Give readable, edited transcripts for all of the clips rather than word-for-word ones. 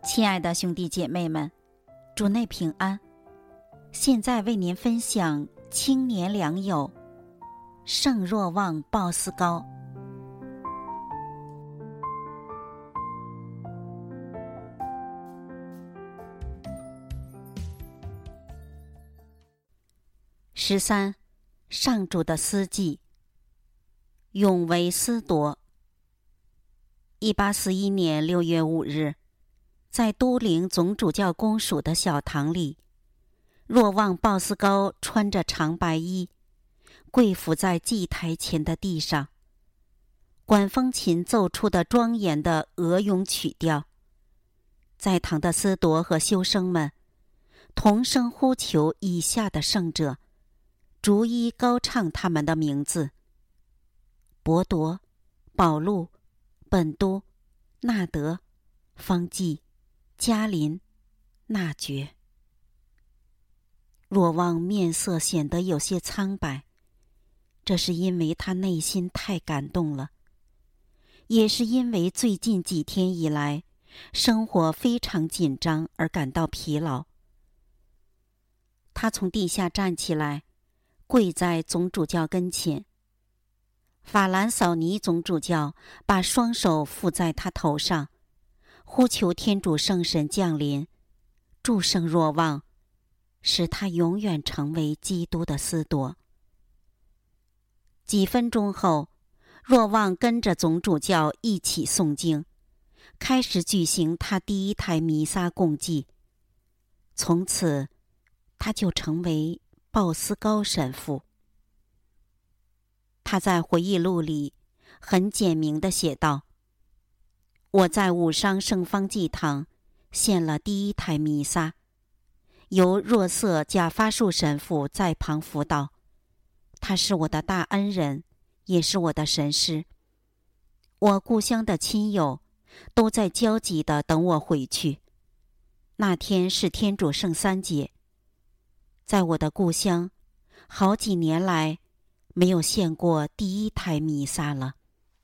亲爱的兄弟姐妹们，主内平安。现在为您分享青年良友圣若望鲍斯高。13上主的司祭，永为司铎。1841年6月5日，在都灵总主教公署的小堂里，若望鲍斯高穿着长白衣，跪伏在祭台前的地上。管风琴奏出的庄严的俄咏曲调，在堂的司铎和修生们同声呼求以下的圣者，逐一高唱他们的名字：伯铎、保禄、本都、纳德、方济、加林、纳爵。若望面色显得有些苍白，这是因为他内心太感动了，也是因为最近几天以来生活非常紧张而感到疲劳。他从地下站起来，跪在总主教跟前。法兰扫尼总主教把双手附在他头上，呼求天主圣神降临，祝圣若望，使他永远成为基督的司铎。几分钟后，若望跟着总主教一起诵经，开始举行他第一台弥撒供祭。从此，他就成为鲍斯高神父。他在回忆录里很简明地写道：我在武商圣方济堂献了第一台弥撒，由若瑟贾发树神父在旁辅导，他是我的大恩人，也是我的神师。我故乡的亲友都在焦急地等我回去。那天是天主圣三节，在我的故乡，好几年来没有献过第一台弥撒了。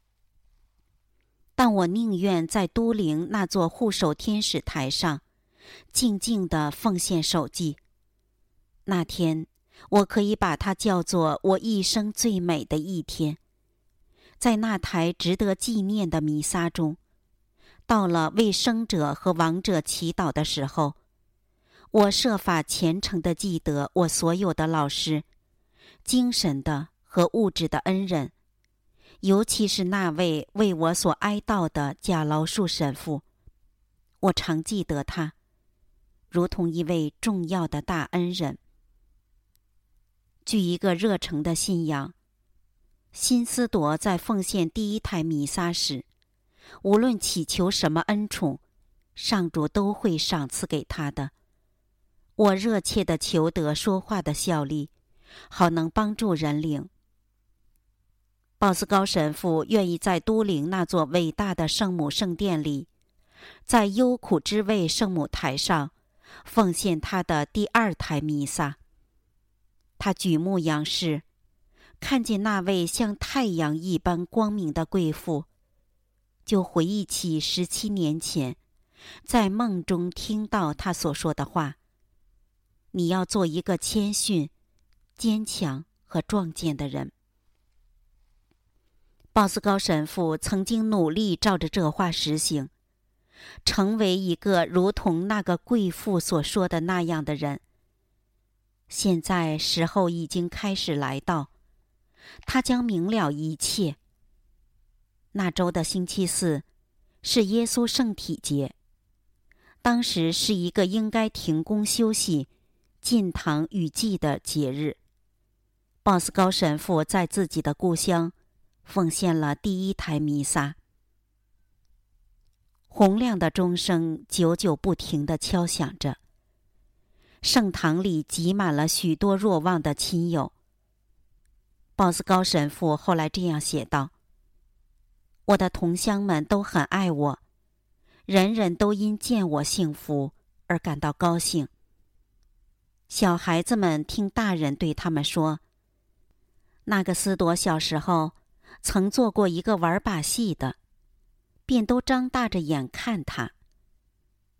但我宁愿在都灵那座护守天使台上静静地奉献守祭。那天我可以把它叫做我一生最美的一天。在那台值得纪念的弥撒中，到了为生者和亡者祈祷的时候，我设法虔诚地记得我所有的老师，精神的和物质的恩人，尤其是那位为我所哀悼的贾劳树神父。我常记得他，如同一位重要的大恩人。据一个热诚的信仰，新司铎在奉献第一台弥撒时，无论祈求什么恩宠，上主都会赏赐给他的。我热切地求得说话的效力，好能帮助人灵。鲍斯高神父愿意在都灵那座伟大的圣母圣殿里，在忧苦之位圣母台上奉献他的第二台弥撒。他举目仰视，看见那位像太阳一般光明的贵妇，就回忆起17年前在梦中听到他所说的话：你要做一个谦逊、坚强和壮健的人。鲍斯高神父曾经努力照着这话实行，成为一个如同那个贵妇所说的那样的人。现在时候已经开始来到，他将明了一切。那周的星期四是耶稣圣体节，当时是一个应该停工休息、禁堂雨季的节日。鲍斯高神父在自己的故乡奉献了第一台弥撒。洪亮的钟声久久不停地敲响着，圣堂里挤满了许多若望的亲友。鲍斯高神父后来这样写道：我的同乡们都很爱我，人人都因见我幸福而感到高兴。小孩子们听大人对他们说，那个司铎小时候曾做过一个玩把戏的，便都张大着眼看他。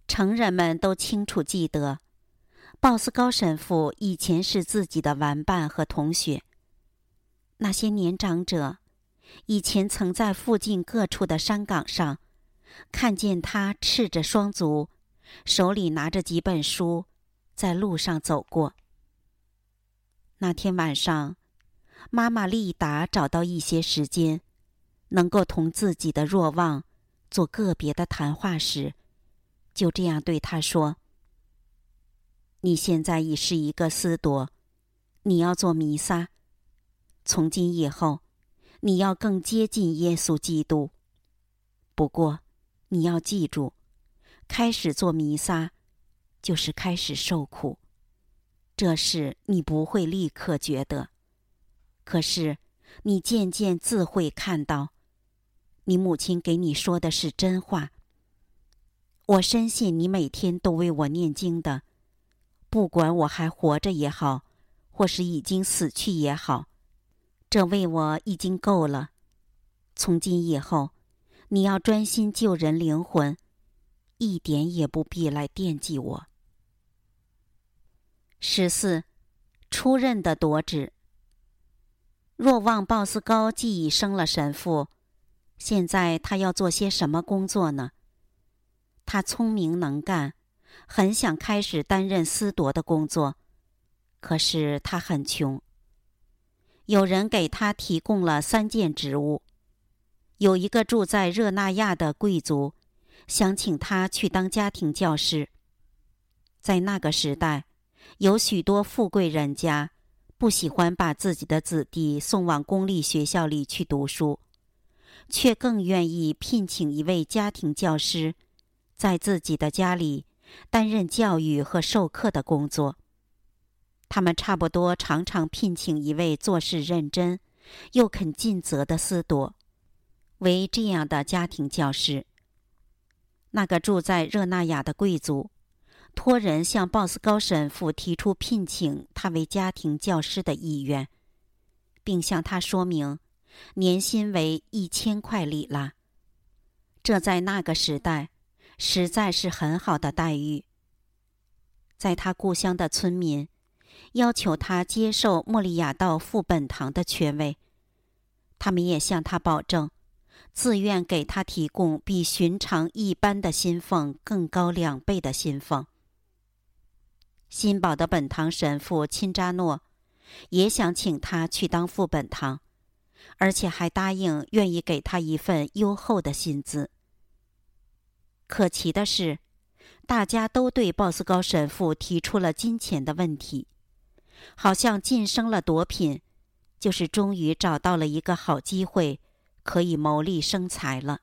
成人们都清楚记得，鲍斯高神父以前是自己的玩伴和同学。那些年长者以前曾在附近各处的山岗上看见他赤着双足，手里拿着几本书，在路上走过。那天晚上，妈妈丽达找到一些时间，能够同自己的若望做个别的谈话时，就这样对他说：你现在已是一个司铎，你要做弥撒。从今以后，你要更接近耶稣基督。不过，你要记住，开始做弥撒，就是开始受苦。这事你不会立刻觉得，可是你渐渐自会看到，你母亲给你说的是真话。我深信你每天都为我念经的，不管我还活着也好，或是已经死去也好，这为我已经够了。从今以后，你要专心救人灵魂，一点也不必来惦记我。14. 出任的夺旨。若望鲍斯高既已升了神父，现在他要做些什么工作呢？他聪明能干，很想开始担任司铎的工作，可是他很穷。有人给他提供了3件职务。有一个住在热那亚的贵族想请他去当家庭教师。在那个时代，有许多富贵人家不喜欢把自己的子弟送往公立学校里去读书，却更愿意聘请一位家庭教师在自己的家里担任教育和授课的工作。他们差不多常常聘请一位做事认真又肯尽责的司铎为这样的家庭教师。那个住在热那亚的贵族托人向鲍斯高神父提出聘请他为家庭教师的意愿，并向他说明年薪为1000块里拉。这在那个时代实在是很好的待遇。在他故乡的村民要求他接受莫利亚道副本堂的缺位，他们也向他保证自愿给他提供比寻常一般的薪俸更高2倍的薪俸。新堡的本堂神父钦扎诺也想请他去当副本堂，而且还答应愿意给他一份优厚的薪资。可奇的是，大家都对鲍斯高神父提出了金钱的问题，好像晋升了夺品，就是终于找到了一个好机会，可以谋利生财了。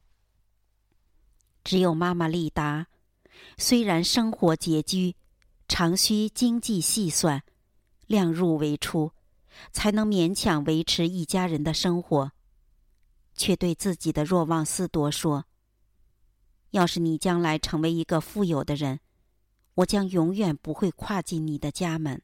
只有妈妈丽达，虽然生活拮据，常需经济细算，量入为出，才能勉强维持一家人的生活，却对自己的若望司铎说：要是你将来成为一个富有的人，我将永远不会跨进你的家门。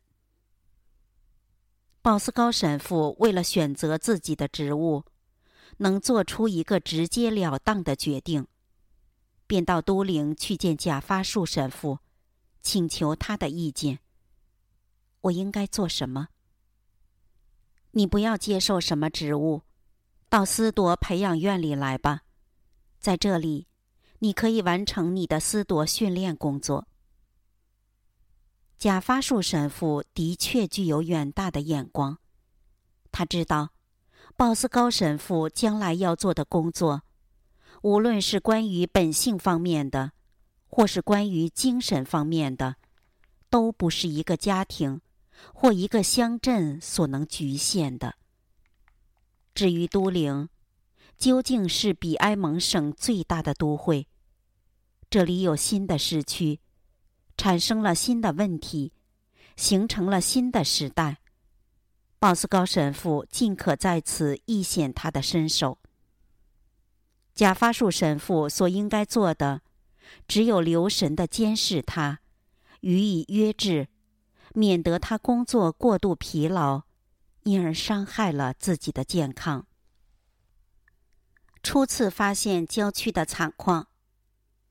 鲍斯高神父为了选择自己的职务，能做出一个直截了当的决定，便到都灵去见贾发树神父，请求他的意见。我应该做什么？你不要接受什么职务，到司铎培养院里来吧，在这里你可以完成你的司铎训练工作。贾发树神父的确具有远大的眼光，他知道鲍斯高神父将来要做的工作，无论是关于本性方面的，或是关于精神方面的，都不是一个家庭或一个乡镇所能局限的。至于都灵，究竟是比埃蒙省最大的都会，这里有新的市区，产生了新的问题，形成了新的时代。鲍斯高神父尽可在此一显他的身手。贾发树神父所应该做的，只有留神地监视他，予以约制，免得他工作过度疲劳，因而伤害了自己的健康。初次发现郊区的惨况。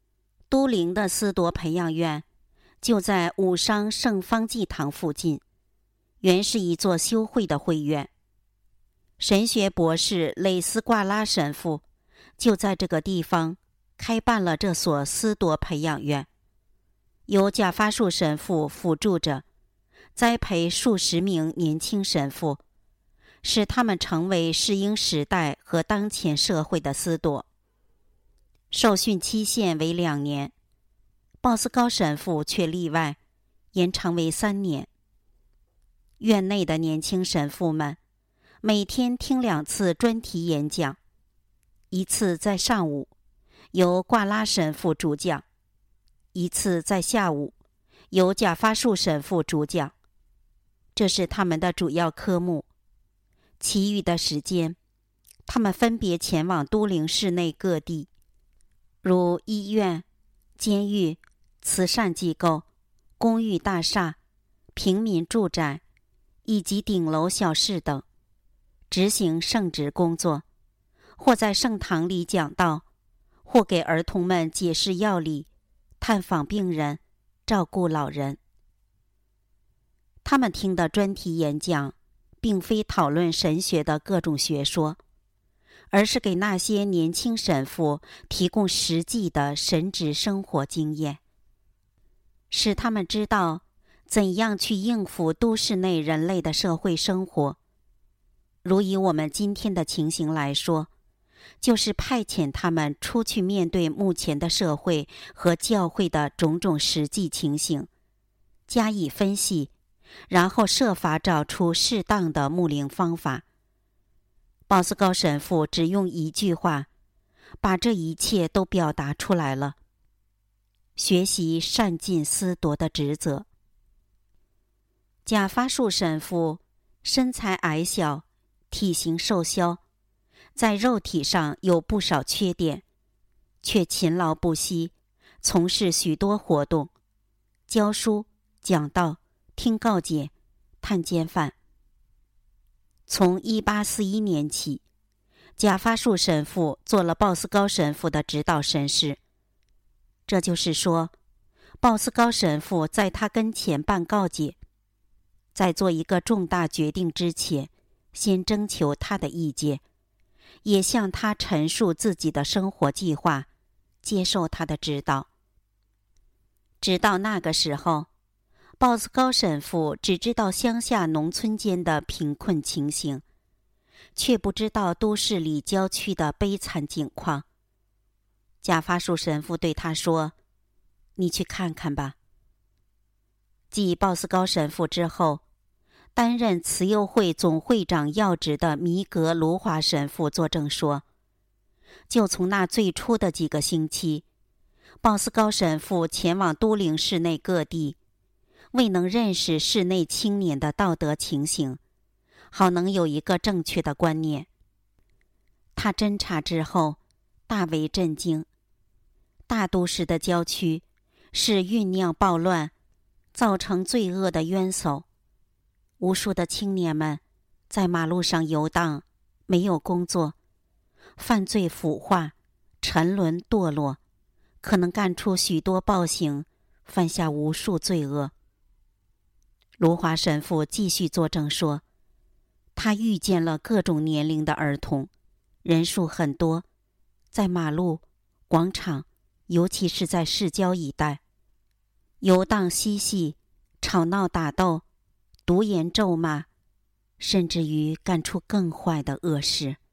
都灵的思铎培养院就在武商圣方济堂附近，原是一座修会的会院。神学博士雷斯挂拉神父就在这个地方开办了这所思铎培养院，由贾发树神父辅助着，栽培数十名年轻神父，使他们成为适应时代和当前社会的思铎。受训期限为2年，鲍斯高神父却例外，延长为3年。院内的年轻神父们每天听2次专题演讲，一次在上午，由挂拉神父主讲；一次在下午，由贾发树神父主讲。这是他们的主要科目。其余的时间，他们分别前往都灵市内各地，如医院、监狱、慈善机构、公寓大厦、平民住宅以及顶楼小室等，执行圣职工作，或在圣堂里讲道，或给儿童们解释要理，探访病人，照顾老人。他们听的专题演讲并非讨论神学的各种学说，而是给那些年轻神父提供实际的神职生活经验，使他们知道怎样去应付都市内人类的社会生活。如以我们今天的情形来说，就是派遣他们出去面对目前的社会和教会的种种实际情形，加以分析，然后设法找出适当的牧灵方法。鲍斯高神父只用一句话把这一切都表达出来了：学习善尽思铎的职责。贾发树神父身材矮小，体型瘦削，在肉体上有不少缺点，却勤劳不息，从事许多活动，教书、讲道、听告解、探监犯。从1841年起，贾发树神父做了鲍斯高神父的指导神师。这就是说，鲍斯高神父在他跟前办告解，在做一个重大决定之前，先征求他的意见，也向他陈述自己的生活计划，接受他的指导。直到那个时候，鲍斯高神父只知道乡下农村间的贫困情形，却不知道都市里郊区的悲惨境况。贾发树神父对他说：“你去看看吧。”继鲍斯高神父之后，担任慈幼会总会长要职的弥格卢华神父作证说，就从那最初的几个星期，鲍斯高神父前往都灵市内各地，未能认识市内青年的道德情形，好能有一个正确的观念。他侦查之后，大为震惊。大都市的郊区是酝酿暴乱、造成罪恶的冤首。无数的青年们在马路上游荡，没有工作，犯罪腐化，沉沦堕落，可能干出许多暴行，犯下无数罪恶。卢华神父继续作证说，他遇见了各种年龄的儿童，人数很多，在马路、广场，尤其是在市郊一带，游荡嬉戏，吵闹打斗，毒言咒骂，甚至于干出更坏的恶事。